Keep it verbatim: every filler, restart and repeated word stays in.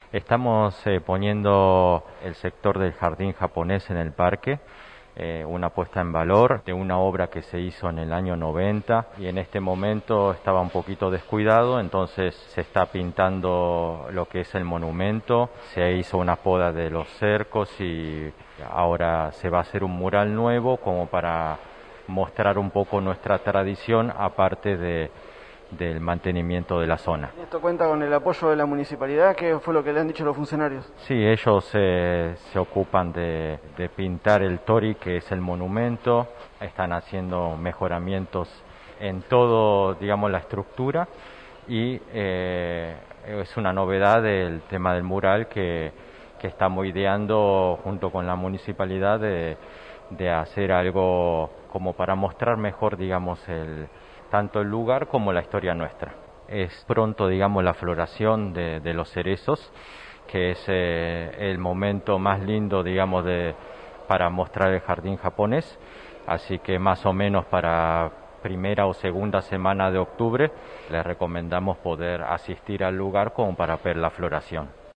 Estamos eh, poniendo el sector del jardín japonés en el parque, eh, una puesta en valor de una obra que se hizo en el año noventa y en este momento estaba un poquito descuidado, entonces se está pintando lo que es el monumento, se hizo una poda de los cercos y ahora se va a hacer un mural nuevo como para mostrar un poco nuestra tradición aparte de del mantenimiento de la zona. Esto cuenta con el apoyo de la municipalidad, ¿qué fue lo que le han dicho los funcionarios? Sí, ellos eh, se ocupan de, de pintar el tori, que es el monumento, están haciendo mejoramientos en todo, digamos, la estructura y eh, es una novedad el tema del mural que, que estamos ideando junto con la municipalidad de, de hacer algo como para mostrar mejor, digamos, el, tanto el lugar como la historia nuestra. Es pronto, digamos, la floración de, de los cerezos, que es eh, el momento más lindo, digamos, de, para mostrar el jardín japonés. Así que más o menos para primera o segunda semana de octubre les recomendamos poder asistir al lugar como para ver la floración.